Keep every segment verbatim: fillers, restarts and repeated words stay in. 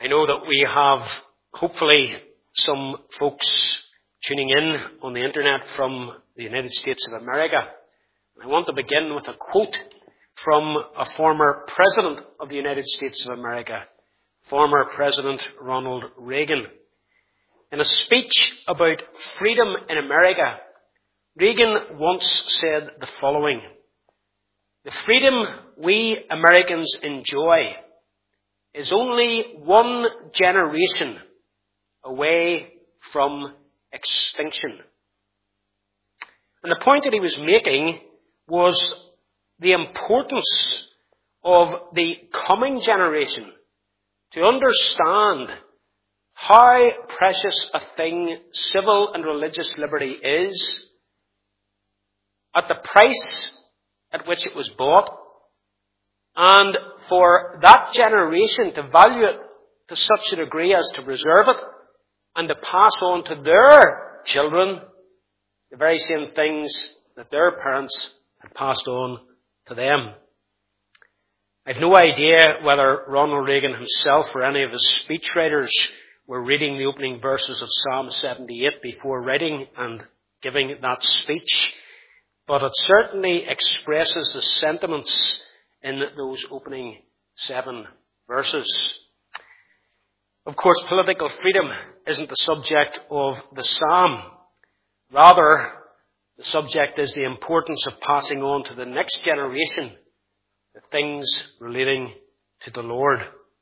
I know that we have, hopefully, some folks tuning in on the internet from the United States of America. I want to begin with a quote from a former president of the United States of America, former President Ronald Reagan. In a speech about freedom in America, Reagan once said the following: "The freedom we Americans enjoy is only one generation away from extinction." And the point that he was making was the importance of the coming generation to understand how precious a thing civil and religious liberty is, at the price at which it was bought, and for that generation to value it to such a degree as to preserve it and to pass on to their children the very same things that their parents had passed on to them. I've no idea whether Ronald Reagan himself or any of his speechwriters were reading the opening verses of Psalm seventy-eight before writing and giving that speech, but it certainly expresses the sentiments in those opening seven verses. Of course, political freedom isn't the subject of the psalm. Rather, the subject is the importance of passing on to the next generation the things relating to the Lord.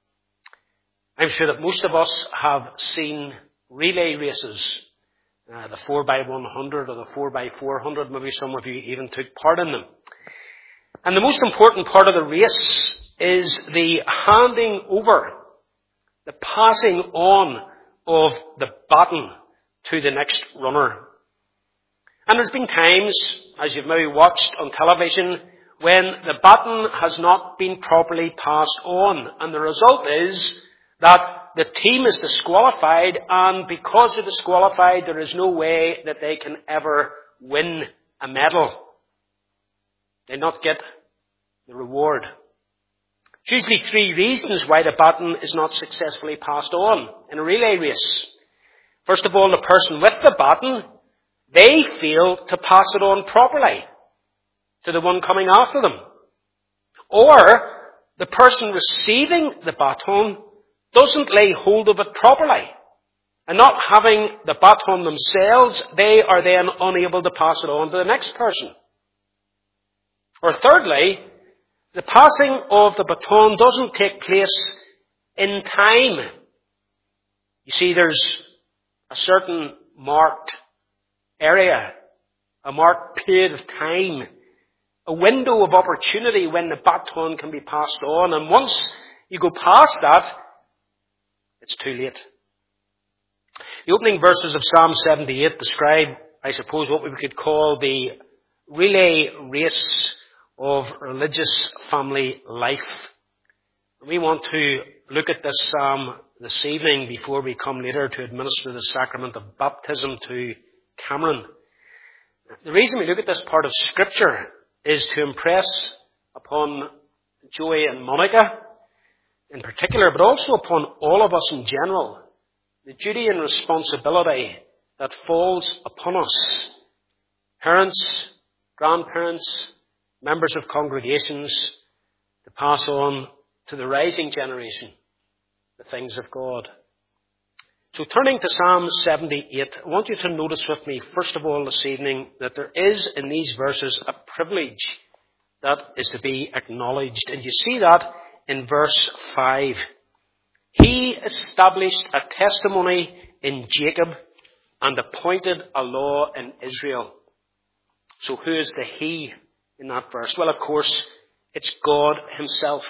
I'm sure that most of us have seen relay races, uh, the four by one hundred or the four by four hundred. Maybe some of you even took part in them. And the most important part of the race is the handing over, the passing on of the baton to the next runner. And there's been times, as you've maybe watched on television, when the baton has not been properly passed on. And the result is that the team is disqualified, and because they're disqualified, there is no way that they can ever win a medal. They not get the reward. There's usually three reasons why the baton is not successfully passed on in a relay race. First of all, the person with the baton, they fail to pass it on properly to the one coming after them. Or the person receiving the baton doesn't lay hold of it properly. And not having the baton themselves, they are then unable to pass it on to the next person. Or thirdly, the passing of the baton doesn't take place in time. You see, there's a certain marked area, a marked period of time, a window of opportunity when the baton can be passed on. And once you go past that, it's too late. The opening verses of Psalm seventy-eight describe, I suppose, what we could call the relay race of religious family life. We want to look at this psalm this evening before we come later to administer the sacrament of baptism to Cameron. The reason we look at this part of Scripture is to impress upon Joey and Monica in particular, but also upon all of us in general, the duty and responsibility that falls upon us. Parents, grandparents, members of congregations, to pass on to the rising generation the things of God. So turning to Psalm seventy-eight, I want you to notice with me, first of all this evening, that there is in these verses a privilege that is to be acknowledged. And you see that in verse five. He established a testimony in Jacob and appointed a law in Israel. So who is the he in that verse? Well, of course, it's God himself.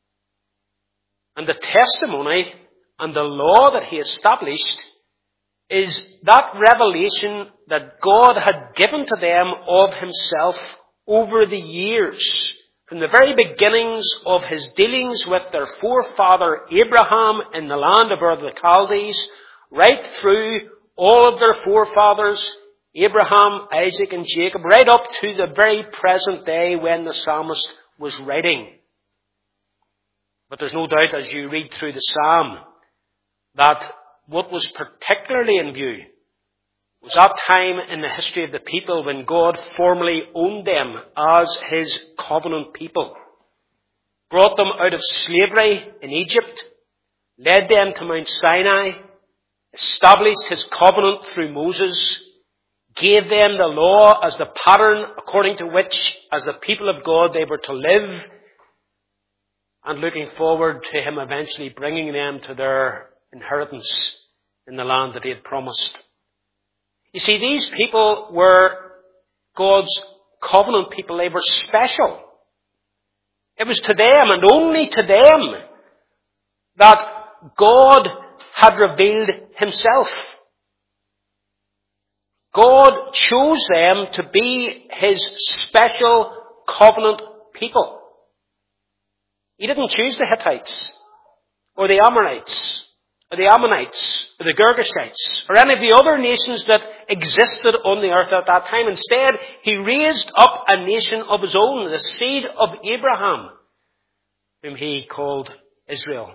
And the testimony and the law that he established is that revelation that God had given to them of himself over the years. From the very beginnings of his dealings with their forefather Abraham in the land of Ur of the Chaldees, right through all of their forefathers, Abraham, Isaac and Jacob, right up to the very present day when the psalmist was writing. But there's no doubt as you read through the psalm that what was particularly in view was that time in the history of the people when God formally owned them as his covenant people, brought them out of slavery in Egypt, led them to Mount Sinai, established his covenant through Moses, gave them the law as the pattern according to which, as the people of God, they were to live, and looking forward to him eventually bringing them to their inheritance in the land that he had promised. You see, these people were God's covenant people. They were special. It was to them and only to them that God had revealed himself. God chose them to be his special covenant people. He didn't choose the Hittites, or the Amorites, or the Ammonites, or the Girgashites, or any of the other nations that existed on the earth at that time. Instead, he raised up a nation of his own, the seed of Abraham, whom he called Israel.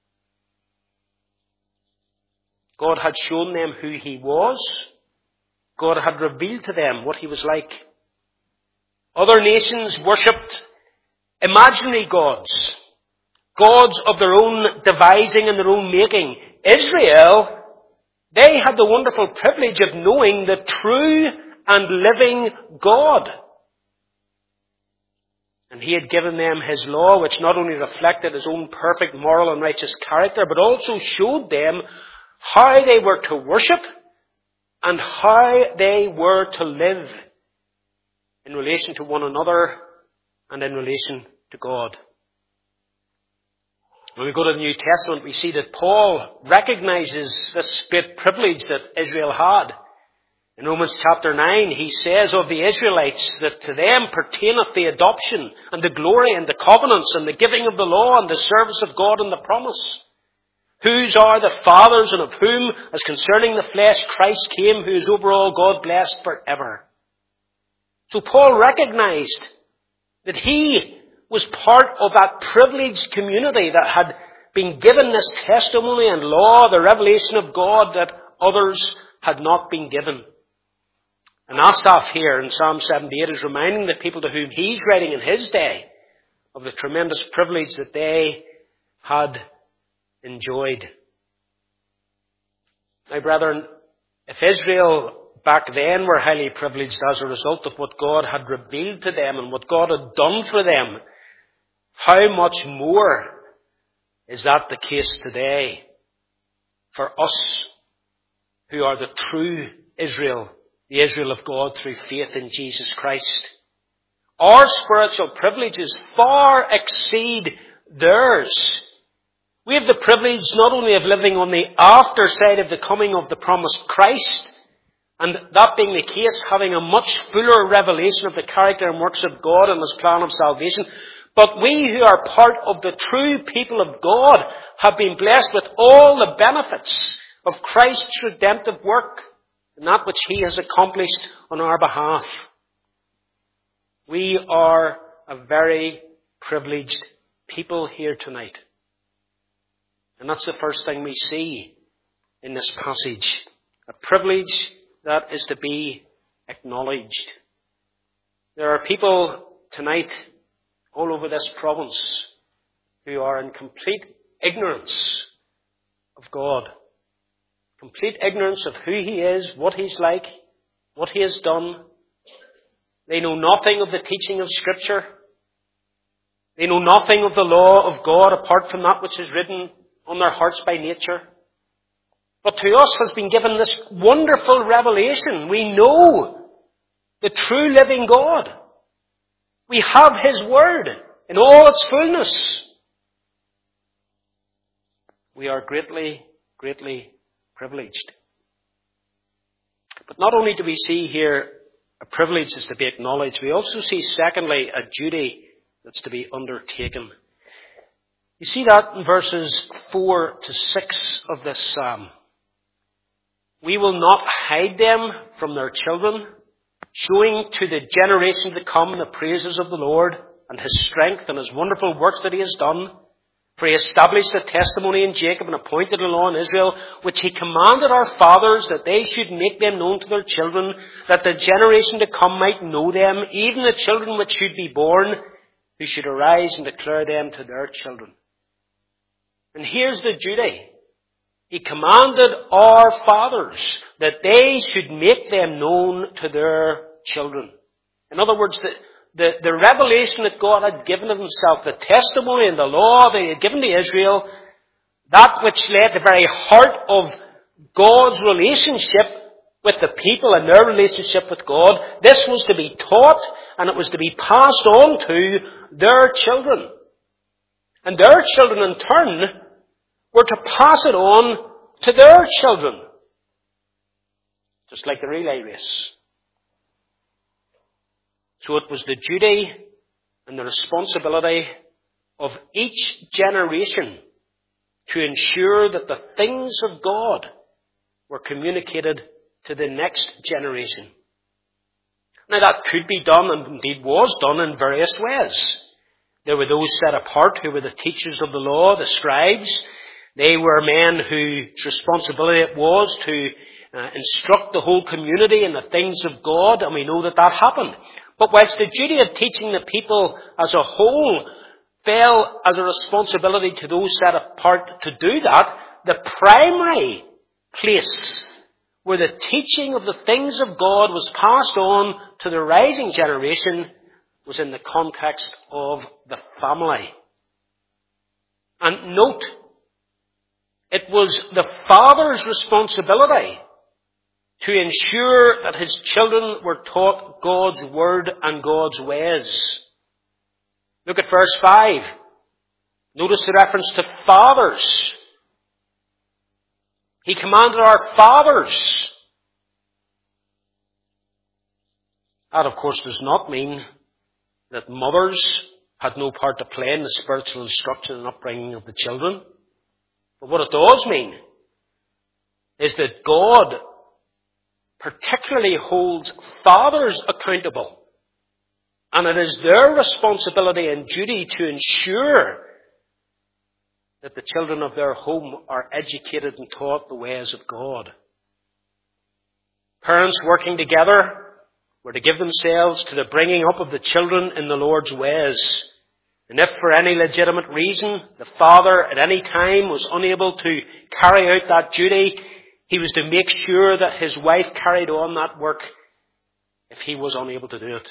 God had shown them who he was. God had revealed to them what he was like. Other nations worshipped imaginary gods, gods of their own devising and their own making. Israel, they had the wonderful privilege of knowing the true and living God. And he had given them his law, which not only reflected his own perfect moral and righteous character, but also showed them how they were to worship and how they were to live in relation to one another and in relation to God. When we go to the New Testament, we see that Paul recognizes this great privilege that Israel had. In Romans chapter nine, he says of the Israelites that to them pertaineth the adoption and the glory and the covenants and the giving of the law and the service of God and the promise. Whose are the fathers, and of whom, as concerning the flesh, Christ came, who is over all God blessed forever. So Paul recognized that he was part of that privileged community that had been given this testimony and law, the revelation of God that others had not been given. And Asaph here in Psalm seventy-eight is reminding the people to whom he's writing in his day of the tremendous privilege that they had enjoyed. My brethren, if Israel back then were highly privileged as a result of what God had revealed to them and what God had done for them, how much more is that the case today for us who are the true Israel, the Israel of God through faith in Jesus Christ? Our spiritual privileges far exceed theirs. We have the privilege not only of living on the after side of the coming of the promised Christ, and that being the case, having a much fuller revelation of the character and works of God and his plan of salvation, but we who are part of the true people of God have been blessed with all the benefits of Christ's redemptive work and that which he has accomplished on our behalf. We are a very privileged people here tonight. And that's the first thing we see in this passage. A privilege that is to be acknowledged. There are people tonight all over this province who are in complete ignorance of God. Complete ignorance of who he is, what he's like, what he has done. They know nothing of the teaching of Scripture. They know nothing of the law of God apart from that which is written on their hearts by nature. But to us has been given this wonderful revelation. We know the true living God. We have his word in all its fullness. We are greatly, greatly privileged. But not only do we see here a privilege that's to be acknowledged, we also see, secondly, a duty that's to be undertaken. You see that in verses four to six of this psalm. We will not hide them from their children, showing to the generation to come the praises of the Lord and his strength and his wonderful works that he has done. For he established a testimony in Jacob and appointed a law in Israel, which he commanded our fathers that they should make them known to their children, that the generation to come might know them, even the children which should be born, who should arise and declare them to their children. And here's the duty. He commanded our fathers that they should make them known to their children. In other words, the, the, the revelation that God had given of himself, the testimony and the law that he had given to Israel, that which lay at the very heart of God's relationship with the people and their relationship with God, this was to be taught and it was to be passed on to their children. And their children in turn were to pass it on to their children. Just like the relay race. So it was the duty and the responsibility of each generation to ensure that the things of God were communicated to the next generation. Now that could be done, and indeed was done, in various ways. There were those set apart who were the teachers of the law, the scribes. They were men whose responsibility it was to uh, instruct the whole community in the things of God, and we know that that happened. But whilst the duty of teaching the people as a whole fell as a responsibility to those set apart to do that, the primary place where the teaching of the things of God was passed on to the rising generation was in the context of the family. And note, it was the father's responsibility to ensure that his children were taught God's word and God's ways. Look at verse five. Notice the reference to fathers. He commanded our fathers. That, of course, does not mean that mothers had no part to play in the spiritual instruction and upbringing of the children. But what it does mean is that God particularly holds fathers accountable. And it is their responsibility and duty to ensure that the children of their home are educated and taught the ways of God. Parents working together were to give themselves to the bringing up of the children in the Lord's ways. And if for any legitimate reason the father at any time was unable to carry out that duty, he was to make sure that his wife carried on that work if he was unable to do it.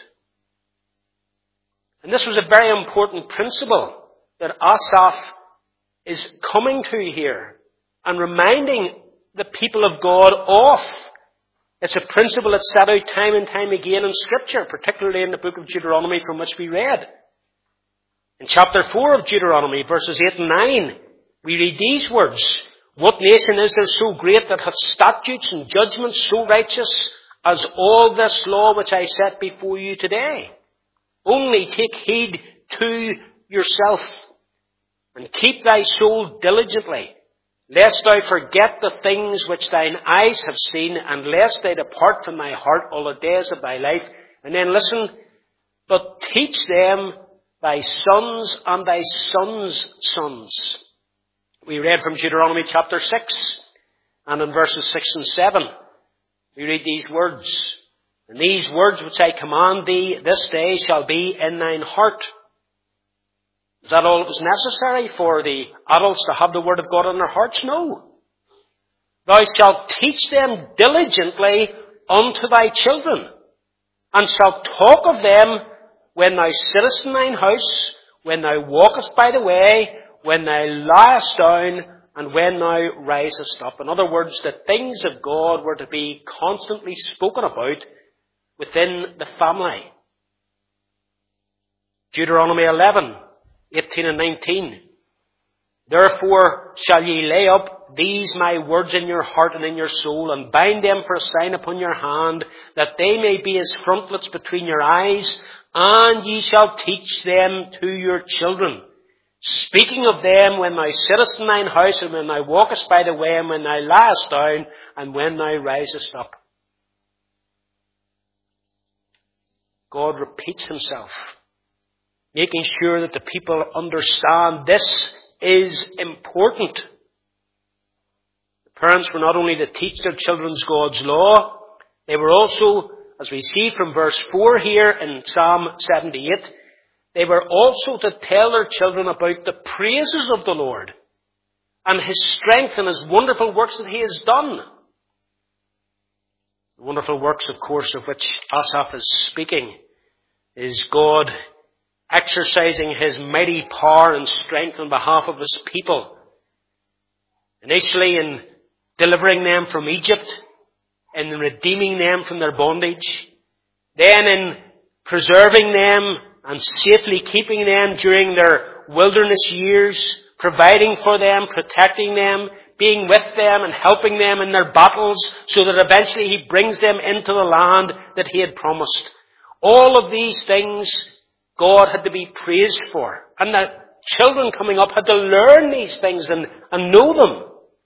And this was a very important principle that Asaph is coming to here and reminding the people of God of. It's a principle that's set out time and time again in Scripture, particularly in the book of Deuteronomy from which we read. In chapter four of Deuteronomy, verses eight and nine, we read these words: "What nation is there so great that hath statutes and judgments so righteous as all this law which I set before you today? Only take heed to yourself, and keep thy soul diligently, lest thou forget the things which thine eyes have seen, and lest they depart from thy heart all the days of thy life." And then listen, "But teach them thy sons and thy sons' sons." We read from Deuteronomy chapter six, and in verses six and seven, we read these words: "And these words which I command thee this day shall be in thine heart." Is that all that was necessary for the adults to have the word of God in their hearts? No. "Thou shalt teach them diligently unto thy children, and shalt talk of them when thou sittest in thine house, when thou walkest by the way, when thou liest down, and when thou risest up." In other words, the things of God were to be constantly spoken about within the family. Deuteronomy eleven, eighteen and nineteen. "Therefore shall ye lay up these my words in your heart and in your soul, and bind them for a sign upon your hand, that they may be as frontlets between your eyes, and ye shall teach them to your children, speaking of them when thou sittest in thine house, and when thou walkest by the way, and when thou liest down, and when thou risest up." God repeats himself, making sure that the people understand this is important. The parents were not only to teach their children God's law, they were also, as we see from verse four here in Psalm seventy-eight, they were also to tell their children about the praises of the Lord and His strength and His wonderful works that He has done. The wonderful works, of course, of which Asaph is speaking is God exercising His mighty power and strength on behalf of His people. Initially in delivering them from Egypt, in redeeming them from their bondage, then in preserving them and safely keeping them during their wilderness years, providing for them, protecting them, being with them and helping them in their battles so that eventually He brings them into the land that He had promised. All of these things God had to be praised for. And the children coming up had to learn these things and, and know them.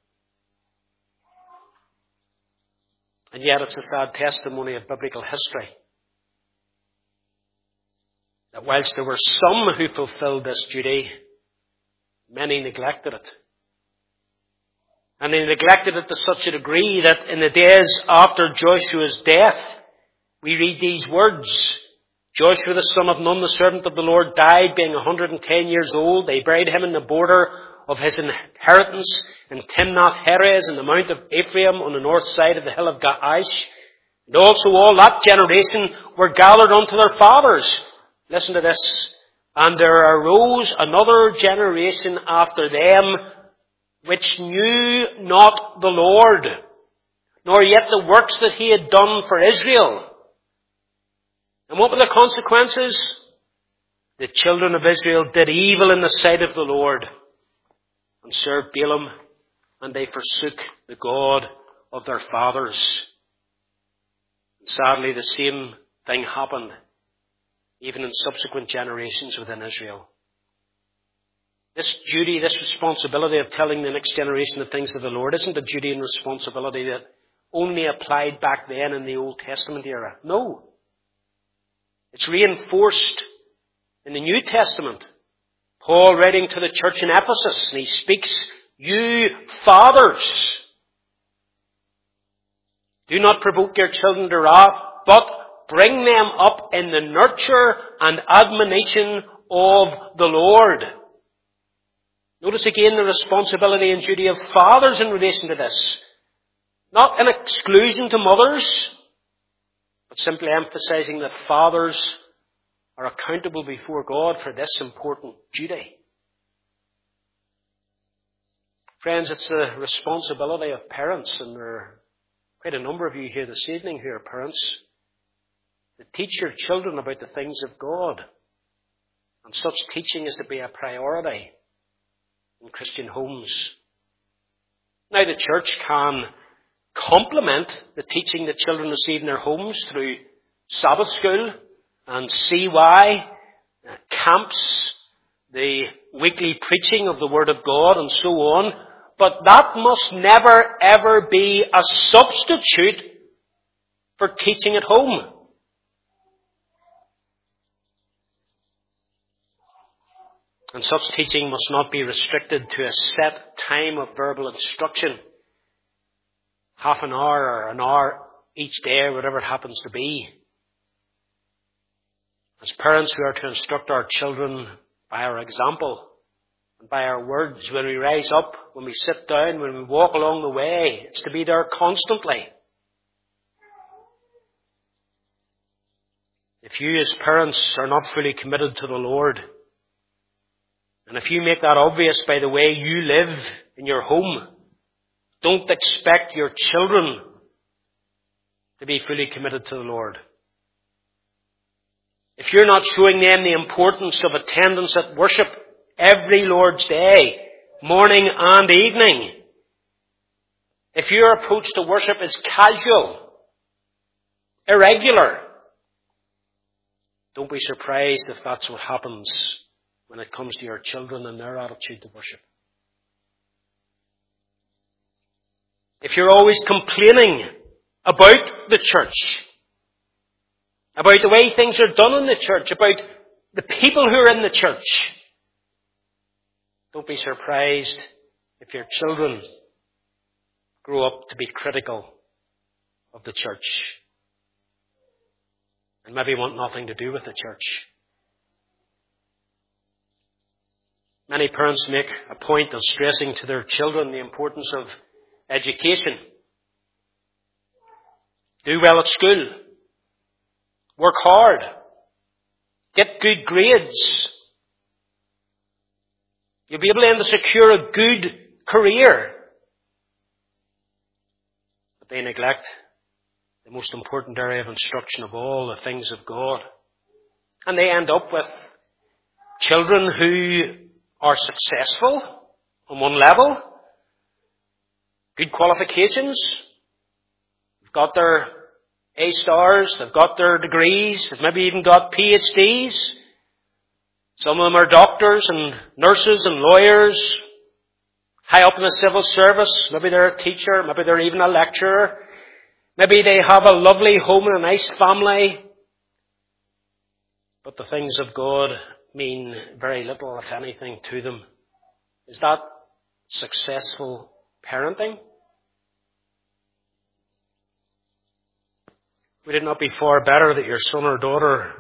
And yet it's a sad testimony of biblical history that whilst there were some who fulfilled this duty, many neglected it. And they neglected it to such a degree that in the days after Joshua's death, we read these words. Joshua the son of Nun, the servant of the Lord, died being one hundred ten years old. They buried him in the border of his inheritance in Timnath-Heres in the mount of Ephraim on the north side of the hill of Gaash. And also all that generation were gathered unto their fathers. Listen to this. And there arose another generation after them, which knew not the Lord, nor yet the works that He had done for Israel. And what were the consequences? The children of Israel did evil in the sight of the Lord, and served Balaam, and they forsook the God of their fathers. And sadly, the same thing happened even in subsequent generations within Israel. This duty, this responsibility of telling the next generation the things of the Lord isn't a duty and responsibility that only applied back then in the Old Testament era. No. It's reinforced in the New Testament. Paul writing to the church in Ephesus, and he speaks, you fathers, do not provoke your children to wrath, but bring them up in the nurture and admonition of the Lord. Notice again the responsibility and duty of fathers in relation to this. Not an exclusion to mothers, but simply emphasizing that fathers are accountable before God for this important duty. Friends, it's the responsibility of parents, and there are quite a number of you here this evening who are parents, to teach your children about the things of God. And such teaching is to be a priority in Christian homes. Now, the church can complement the teaching that children receive in their homes through Sabbath school and C Y, uh, camps, the weekly preaching of the Word of God, and so on. But that must never, ever be a substitute for teaching at home. And such teaching must not be restricted to a set time of verbal instruction. Half an hour or an hour each day, or whatever it happens to be. As parents, we are to instruct our children by our example and by our words. When we rise up, when we sit down, when we walk along the way, it's to be there constantly. If you as parents are not fully committed to the Lord, and if you make that obvious by the way you live in your home, don't expect your children to be fully committed to the Lord. If you're not showing them the importance of attendance at worship every Lord's Day, morning and evening, if your approach to worship is casual, irregular, don't be surprised if that's what happens when it comes to your children and their attitude to worship. If you're always complaining about the church, about the way things are done in the church, about the people who are in the church, Don't be surprised if your children grow up to be critical of the church and maybe want nothing to do with the church. Many parents make a point of stressing to their children the importance of education. Do well at school. Work hard. Get good grades. You'll be able to secure a good career. But they neglect the most important area of instruction of all, the things of God. And they end up with children who are successful on one level, good qualifications, they've got their A stars, they've got their degrees, they've maybe even got P H Ds. Some of them are doctors and nurses and lawyers, high up in the civil service. Maybe they're a teacher, maybe they're even a lecturer. Maybe they have a lovely home and a nice family. But the things of God mean very little, if anything, to them. Is that successful parenting? Would it not be far better that your son or daughter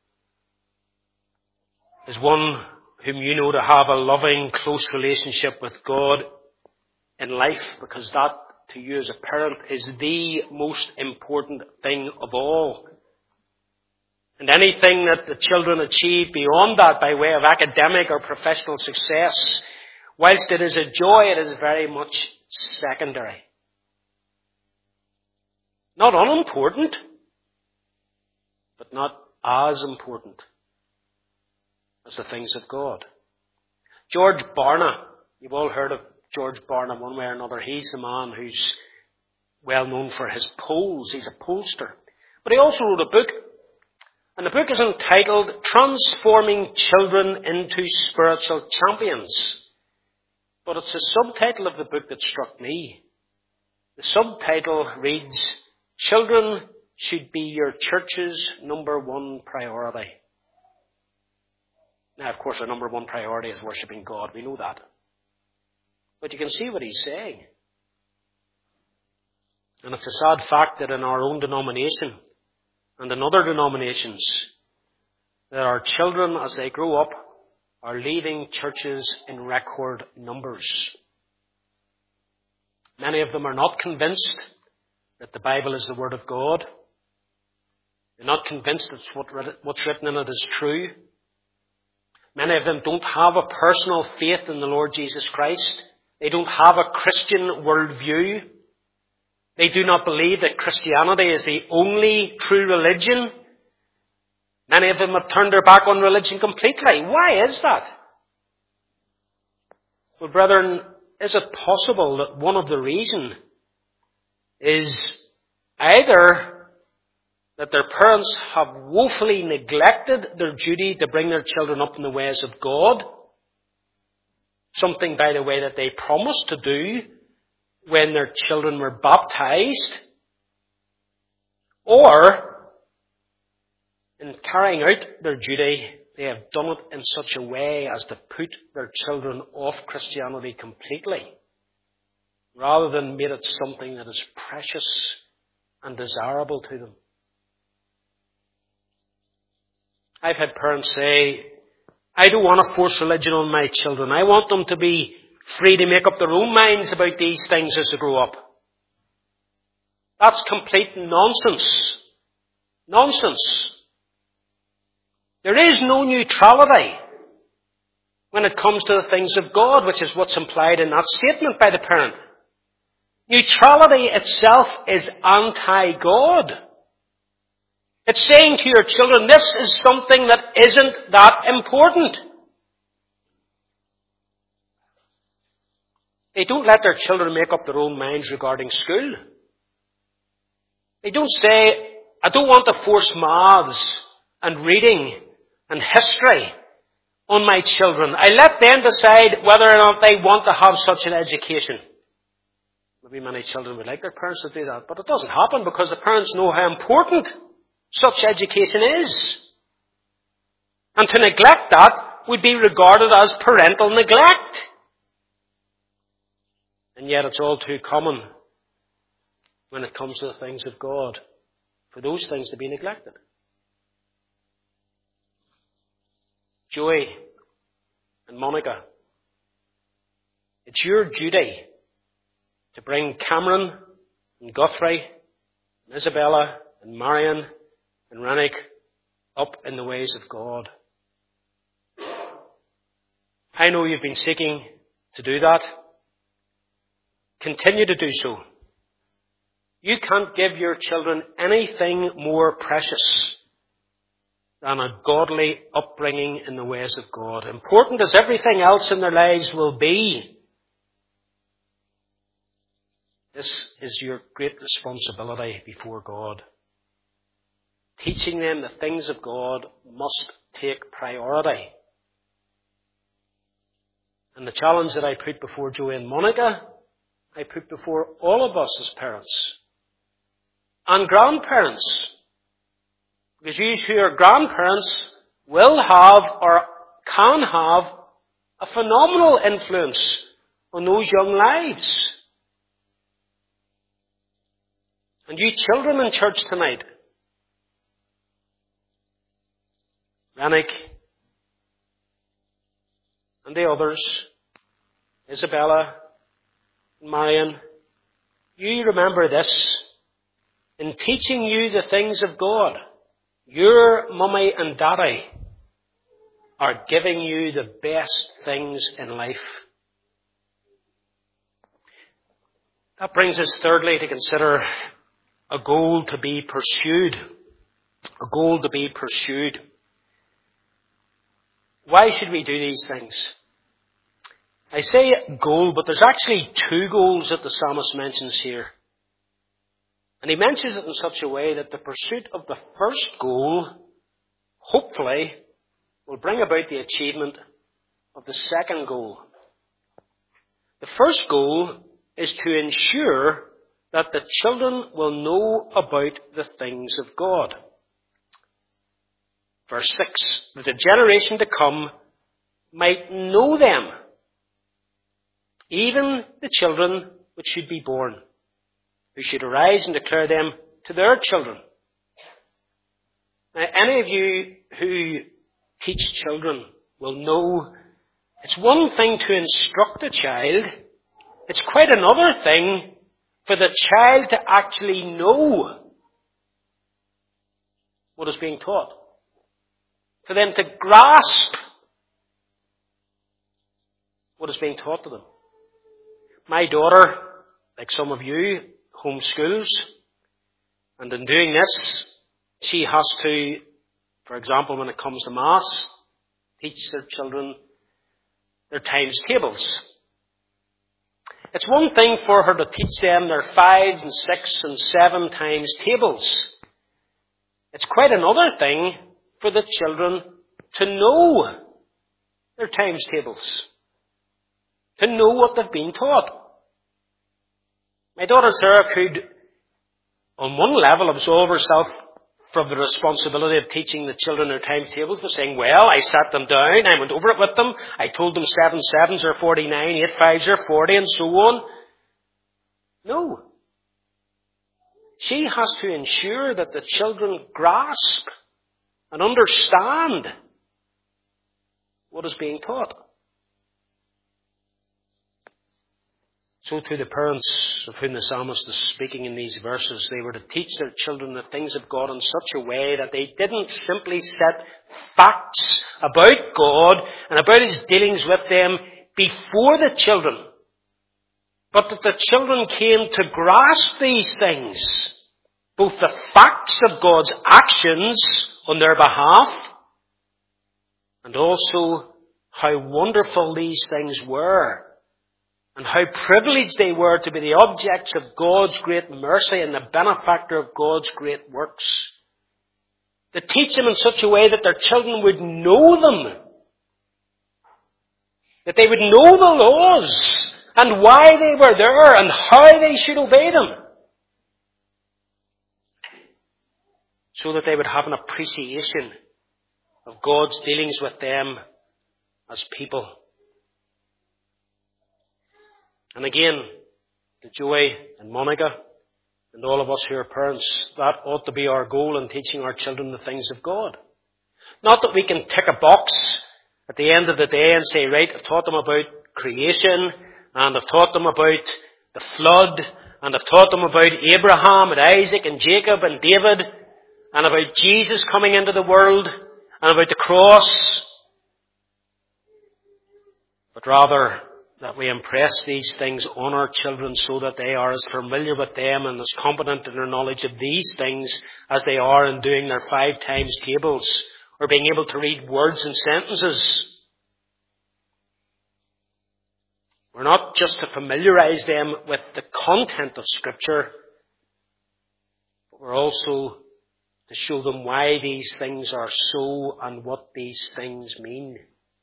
is one whom you know to have a loving, close relationship with God in life? Because that, to you as a parent, is the most important thing of all. And anything that the children achieve beyond that by way of academic or professional success, whilst it is a joy, it is very much secondary. Not unimportant, but not as important as the things of God. George Barna, you've all heard of George Barna one way or another. He's the man who's well known for his polls. He's a pollster. But he also wrote a book. And the book is entitled Transforming Children into Spiritual Champions. But it's the subtitle of the book that struck me. The subtitle reads, Children should be your church's number one priority. Now, of course, our number one priority is worshipping God. We know that. But you can see what he's saying. And it's a sad fact that in our own denomination and in other denominations, that our children, as they grow up, are leaving churches in record numbers. Many of them are not convinced that the Bible is the Word of God. They're not convinced that what, what's written in it is true. Many of them don't have a personal faith in the Lord Jesus Christ. They don't have a Christian worldview. They do not believe that Christianity is the only true religion. Many of them have turned their back on religion completely. Why is that? Well, brethren, is it possible that one of the reasons is either that their parents have woefully neglected their duty to bring their children up in the ways of God, something, by the way, that they promised to do when their children were baptized, or in carrying out their duty, they have done it in such a way as to put their children off Christianity completely, rather than made it something that is precious and desirable to them. I've had parents say, I don't want to force religion on my children. I want them to be free to make up their own minds about these things as they grow up. That's complete nonsense. Nonsense. There is no neutrality when it comes to the things of God, which is what's implied in that statement by the parent. Neutrality itself is anti-God. It's saying to your children, this is something that isn't that important. They don't let their children make up their own minds regarding school. They don't say, I don't want to force maths and reading and history on my children. I let them decide whether or not they want to have such an education. Maybe many children would like their parents to do that, but it doesn't happen because the parents know how important such education is. And to neglect that, would be regarded as parental neglect. And yet it's all too common when it comes to the things of God for those things to be neglected. Joey and Monica, it's your duty to bring Cameron and Guthrie and Isabella and Marion and Rannick up in the ways of God. I know you've been seeking to do that. Continue to do so. You can't give your children anything more precious than a godly upbringing in the ways of God. Important as everything else in their lives will be, this is your great responsibility before God. Teaching them the things of God must take priority. And the challenge that I put before Joey and Monica, I put before all of us as parents and grandparents. Because you who are grandparents will have or can have a phenomenal influence on those young lives. And you children in church tonight, Rannick and the others, Isabella, Marion, you remember this. In teaching you the things of God, your mummy and daddy are giving you the best things in life. That brings us thirdly to consider a goal to be pursued. A goal to be pursued. Why should we do these things? I say goal, but there's actually two goals that the psalmist mentions here. And he mentions it in such a way that the pursuit of the first goal, hopefully, will bring about the achievement of the second goal. The first goal is to ensure that the children will know about the things of God. Verse six, that the generation to come might know them, even the children which should be born, who should arise and declare them to their children. Now, any of you who teach children will know it's one thing to instruct a child. It's quite another thing for the child to actually know what is being taught. For them to grasp what is being taught to them. My daughter, like some of you, homeschools, and in doing this, she has to, for example, when it comes to Mass, teach their children their times tables. It's one thing for her to teach them their five and six and seven times tables. It's quite another thing for the children to know their times tables, to know what they've been taught. My daughter Sarah could, on one level, absolve herself from the responsibility of teaching the children their timetables by saying, well, I sat them down, I went over it with them, I told them seven sevens are forty-nine, eight fives are forty, and so on. No. She has to ensure that the children grasp and understand what is being taught. So to the parents of whom the psalmist is speaking in these verses, they were to teach their children the things of God in such a way that they didn't simply set facts about God and about His dealings with them before the children, but that the children came to grasp these things, both the facts of God's actions on their behalf and also how wonderful these things were. And how privileged they were to be the objects of God's great mercy and the benefactor of God's great works. To teach them in such a way that their children would know them. That they would know the laws and why they were there and how they should obey them. So that they would have an appreciation of God's dealings with them as people. And again, to Joey and Monica and all of us who are parents, that ought to be our goal in teaching our children the things of God. Not that we can tick a box at the end of the day and say, right, I've taught them about creation, and I've taught them about the flood, and I've taught them about Abraham and Isaac and Jacob and David, and about Jesus coming into the world, and about the cross. But rather, that we impress these things on our children so that they are as familiar with them and as competent in their knowledge of these things as they are in doing their five times tables or being able to read words and sentences. We're not just to familiarize them with the content of Scripture, but we're also to show them why these things are so and what these things mean.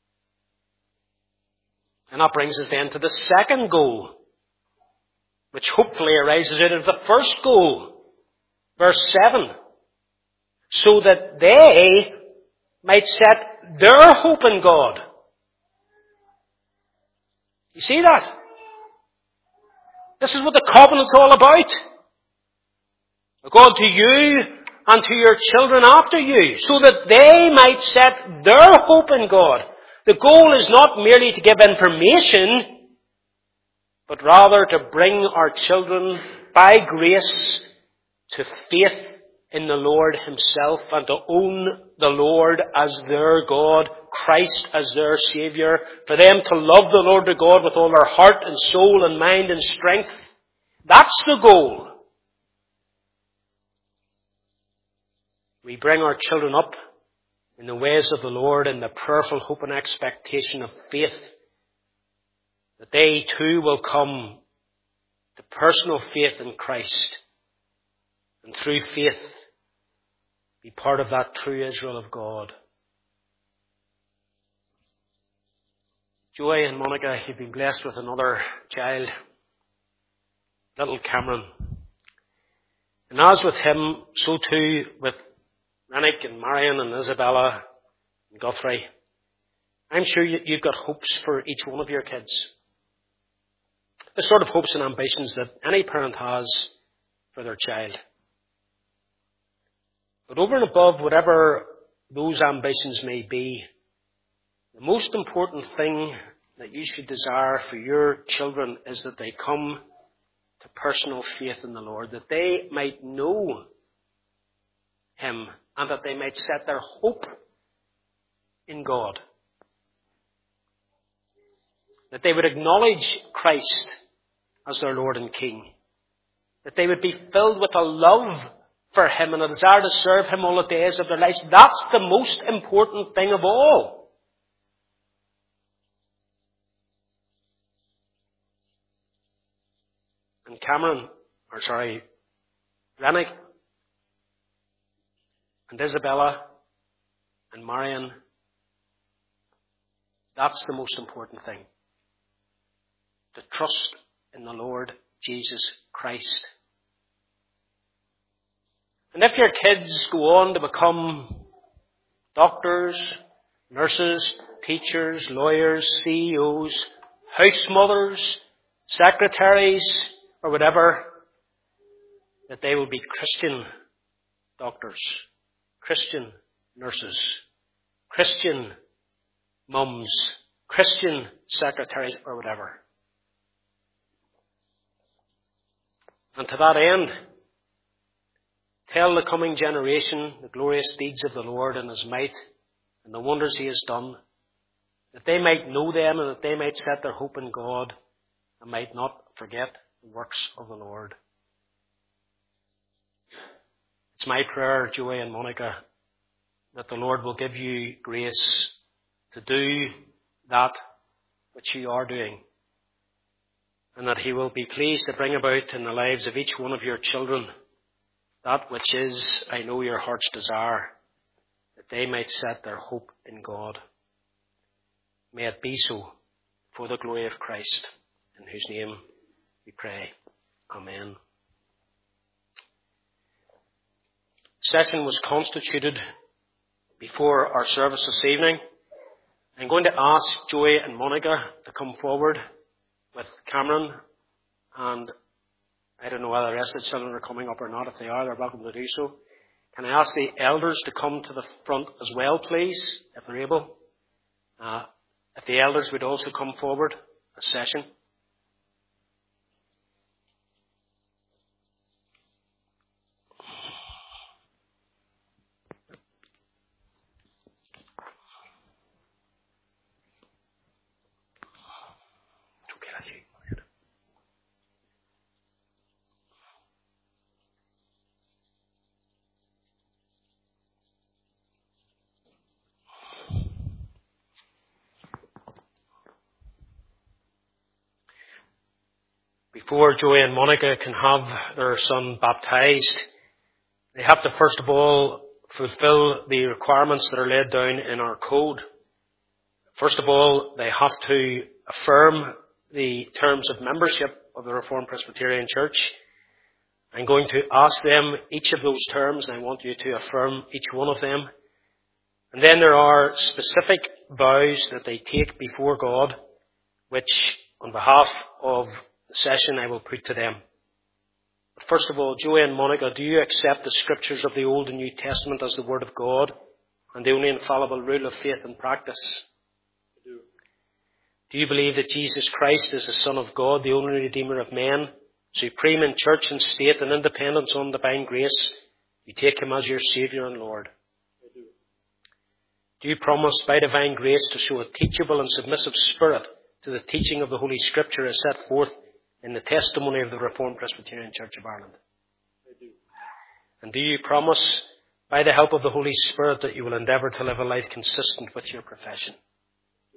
And that brings us then to the second goal, which hopefully arises out of the first goal. Verse seven. So that they might set their hope in God. You see that? This is what the covenant's all about. God to you and to your children after you, so that they might set their hope in God. The goal is not merely to give information, but rather to bring our children by grace to faith in the Lord Himself and to own the Lord as their God, Christ as their Saviour, for them to love the Lord their God with all their heart and soul and mind and strength. That's the goal. We bring our children up in the ways of the Lord in the prayerful hope and expectation of faith, that they too will come to personal faith in Christ, and through faith be part of that true Israel of God. Joy and Monica, you've been blessed with another child, little Cameron. And as with him, so too with Rennick and Marion and Isabella and Guthrie. I'm sure you've got hopes for each one of your kids. The sort of hopes and ambitions that any parent has for their child. But over and above whatever those ambitions may be, the most important thing that you should desire for your children is that they come to personal faith in the Lord, that they might know Him and that they might set their hope in God. That they would acknowledge Christ as their Lord and King. That they would be filled with a love for Him and a desire to serve Him all the days of their lives. That's the most important thing of all. And Cameron, or sorry, Rennick, and Isabella, and Marion, that's the most important thing. To trust in the Lord Jesus Christ. And if your kids go on to become doctors, nurses, teachers, lawyers, C E Os, house mothers, secretaries, or whatever, that they will be Christian doctors, Christian nurses, Christian mums, Christian secretaries, or whatever. And to that end, tell the coming generation the glorious deeds of the Lord and His might and the wonders He has done, that they might know them and that they might set their hope in God and might not forget the works of the Lord. It's my prayer, Joey and Monica, that the Lord will give you grace to do that which you are doing, and that He will be pleased to bring about in the lives of each one of your children that which is, I know, your heart's desire, that they might set their hope in God. May it be so for the glory of Christ, in whose name we pray. Amen. Session was constituted before our service this evening, I'm going to ask Joey and Monica to come forward with Cameron, and I don't know whether the rest of the children are coming up or not. If they are, they're welcome to do so. Can I ask the elders to come to the front as well, please, if they're able? Uh, if the elders would also come forward, a session. Before Joey and Monica can have their son baptized, they have to first of all fulfill the requirements that are laid down in our code. First of all, they have to affirm the terms of membership of the Reformed Presbyterian Church. I'm going to ask them each of those terms, and I want you to affirm each one of them. And then there are specific vows that they take before God, which on behalf of the session I will put to them. But first of all, Joey and Monica, do you accept the scriptures of the Old and New Testament as the Word of God and the only infallible rule of faith and practice? I do. Do you believe that Jesus Christ is the Son of God, the only Redeemer of men, supreme in church and state and independent on divine grace? You take him as your Saviour and Lord. I do. Do you promise by divine grace to show a teachable and submissive spirit to the teaching of the Holy Scripture as set forth in the testimony of the Reformed Presbyterian Church of Ireland? I do. And do you promise, by the help of the Holy Spirit, that you will endeavour to live a life consistent with your profession? I do.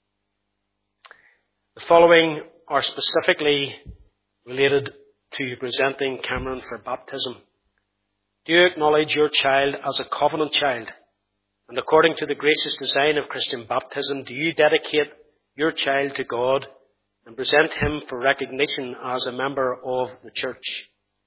The following are specifically related to presenting Cameron for baptism. Do you acknowledge your child as a covenant child? And according to the gracious design of Christian baptism, do you dedicate your child to God and present him for recognition as a member of the church?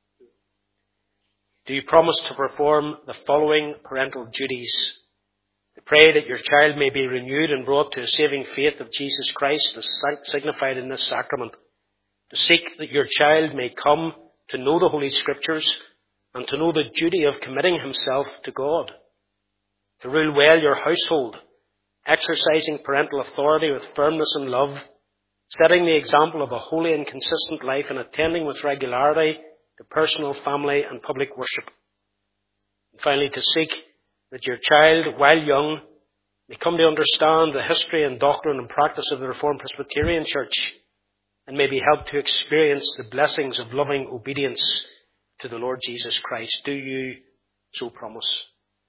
Do you promise to perform the following parental duties? To pray that your child may be renewed and brought to a saving faith of Jesus Christ as signified in this sacrament. To seek that your child may come to know the Holy Scriptures and to know the duty of committing himself to God. To rule well your household, exercising parental authority with firmness and love, setting the example of a holy and consistent life and attending with regularity to personal, family and public worship. And finally, to seek that your child, while young, may come to understand the history and doctrine and practice of the Reformed Presbyterian Church and may be helped to experience the blessings of loving obedience to the Lord Jesus Christ. Do you so promise?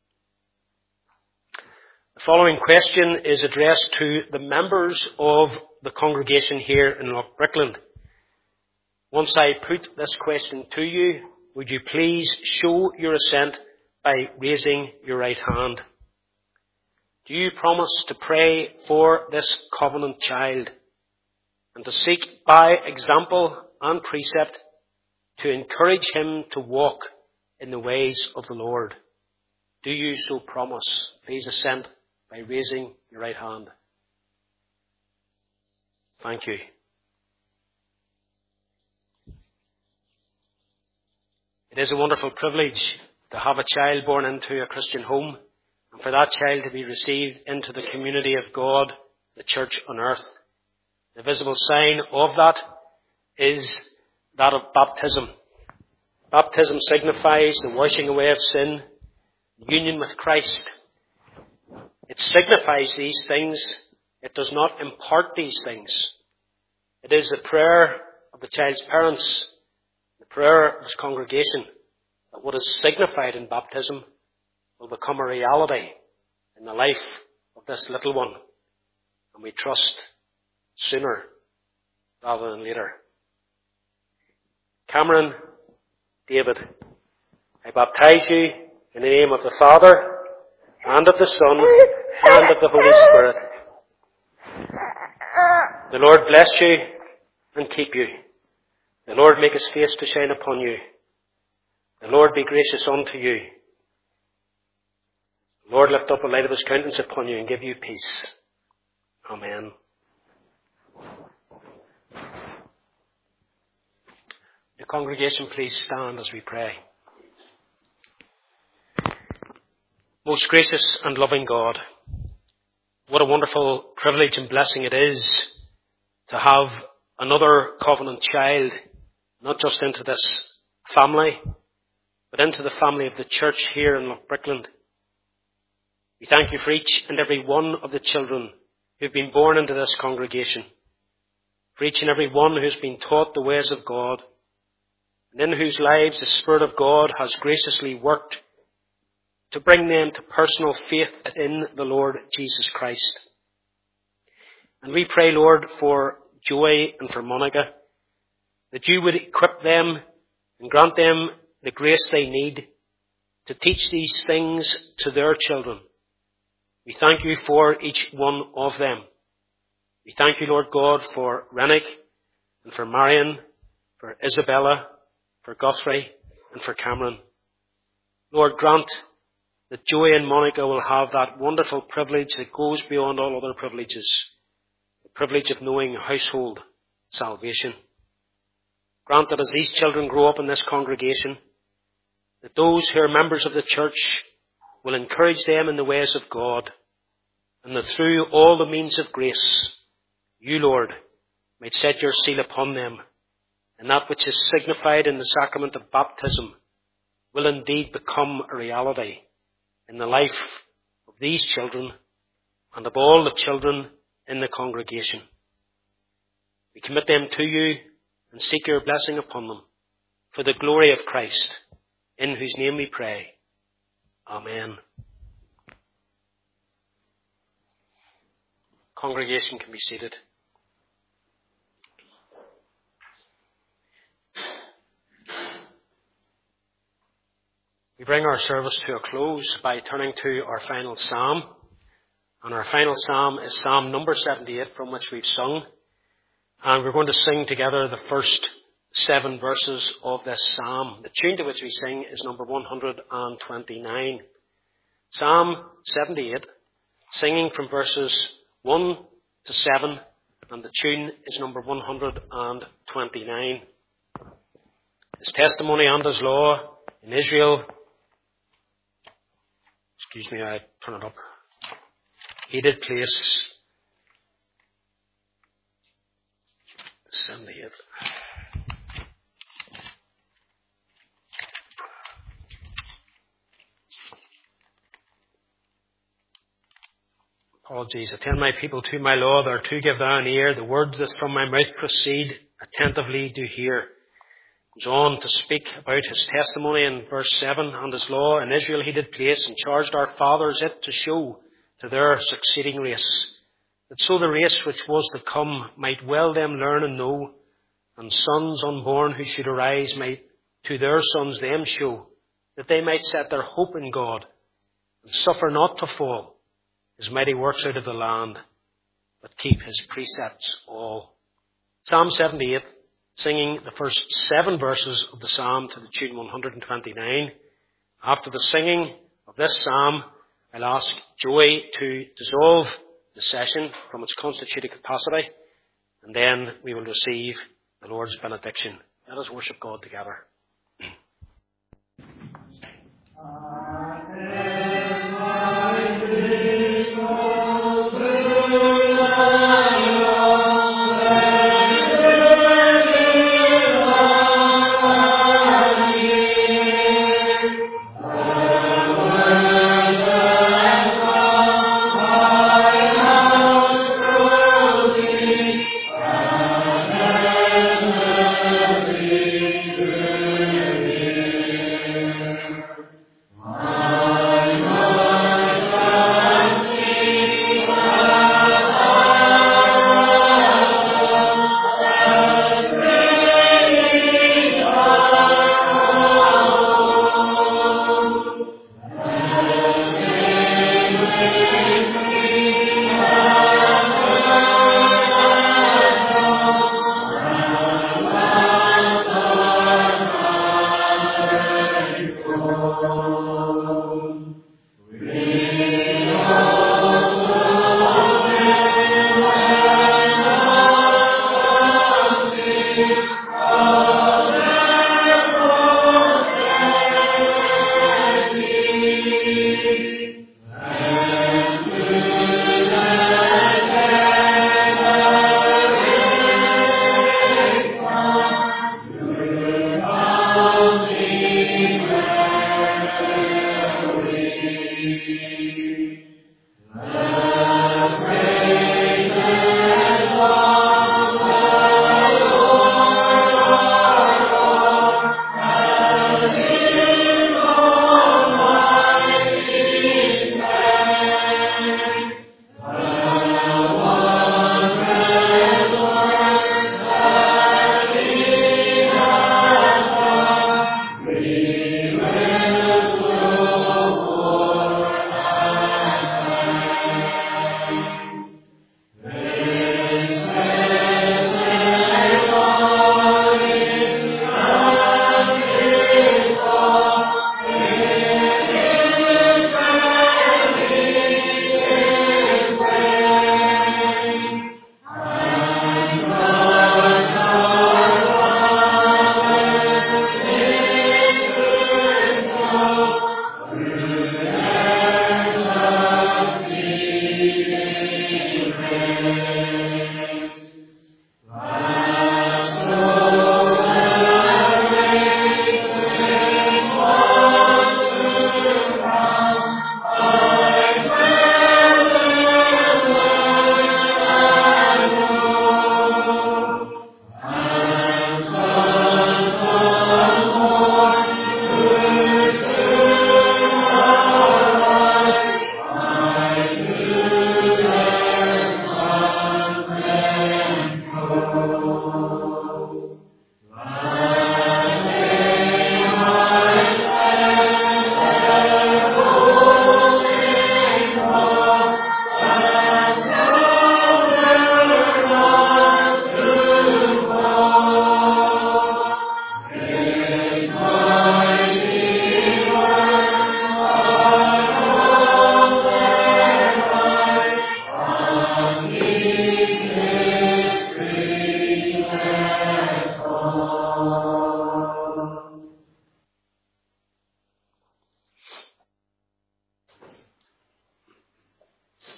The following question is addressed to the members of the congregation here in Loch Brickland. Once I put this question to you, would you please show your assent by raising your right hand? Do you promise to pray for this covenant child and to seek by example and precept to encourage him to walk in the ways of the Lord? Do you so promise? Please assent by raising your right hand. Thank you. It is a wonderful privilege to have a child born into a Christian home and for that child to be received into the community of God, the church on earth. The visible sign of that is that of baptism. Baptism signifies the washing away of sin, union with Christ. It signifies these things. It does not impart these things. It is the prayer of the child's parents, the prayer of his congregation, that what is signified in baptism will become a reality in the life of this little one. And we trust sooner rather than later. Cameron, David, I baptize you in the name of the Father, and of the Son, and of the Holy Spirit. The Lord bless you and keep you. The Lord make his face to shine upon you. The Lord be gracious unto you. The Lord lift up a light of his countenance upon you and give you peace. Amen. The congregation, please stand as we pray. Most gracious and loving God, what a wonderful privilege and blessing it is to have another covenant child, not just into this family, but into the family of the church here in Loughbrickland. We thank you for each and every one of the children who have been born into this congregation, for each and every one who has been taught the ways of God, and in whose lives the Spirit of God has graciously worked to bring them to personal faith in the Lord Jesus Christ. And we pray, Lord, for Joy and for Monica, that you would equip them and grant them the grace they need to teach these things to their children. We thank you for each one of them. We thank you, Lord God, for Rennick and for Marion, for Isabella, for Guthrie and for Cameron. Lord, grant that Joy and Monica will have that wonderful privilege that goes beyond all other privileges, the privilege of knowing household salvation. Grant that as these children grow up in this congregation, that those who are members of the church will encourage them in the ways of God, and that through all the means of grace, you, Lord, might set your seal upon them, and that which is signified in the sacrament of baptism will indeed become a reality in the life of these children and of all the children in the congregation. We commit them to you and seek your blessing upon them for the glory of Christ, in whose name we pray. Amen. Congregation can be seated. We bring our service to a close by turning to our final psalm. And our final psalm is Psalm number seventy-eight, from which we've sung. And we're going to sing together the first seven verses of this psalm. The tune to which we sing is number one hundred twenty-nine. Psalm seventy-eight, singing from verses one to seven, and the tune is number one hundred twenty-nine. His testimony and his law in Israel. Excuse me, I turn it up. He did place seventy-eight. Apologies. Attend my people to my law, thereto give thou an ear. The words that from my mouth proceed, attentively do hear. Goes on to speak about his testimony in verse seven, and his law in Israel he did place, and charged our fathers it to show to their succeeding race, that so the race which was to come might well them learn and know, and sons unborn who should arise might to their sons them show, that they might set their hope in God, and suffer not to fall his mighty works out of the land, but keep his precepts all. Psalm seventy-eight, singing the first seven verses of the psalm to the tune one hundred twenty-nine. After the singing of this psalm, I'll ask Joy to dissolve the session from its constituted capacity, and then we will receive the Lord's benediction. Let us worship God together.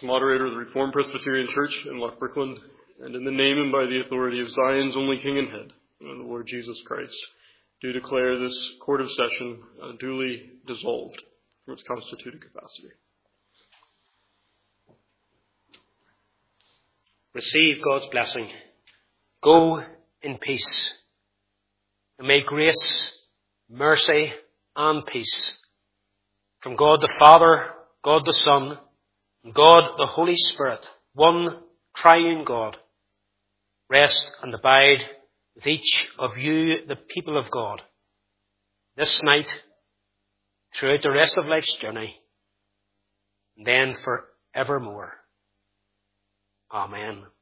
moderator of the Reformed Presbyterian Church in Loch Brickland, and in the name and by the authority of Zion's only King and Head, and the Lord Jesus Christ, do declare this Court of Session uh, duly dissolved from its constituted capacity. Receive God's blessing. Go in peace. And may grace, mercy, and peace from God the Father, God the Son, and God the Holy Spirit, one triune God, rest and abide with each of you, the people of God, this night, throughout the rest of life's journey, and then for evermore. Amen.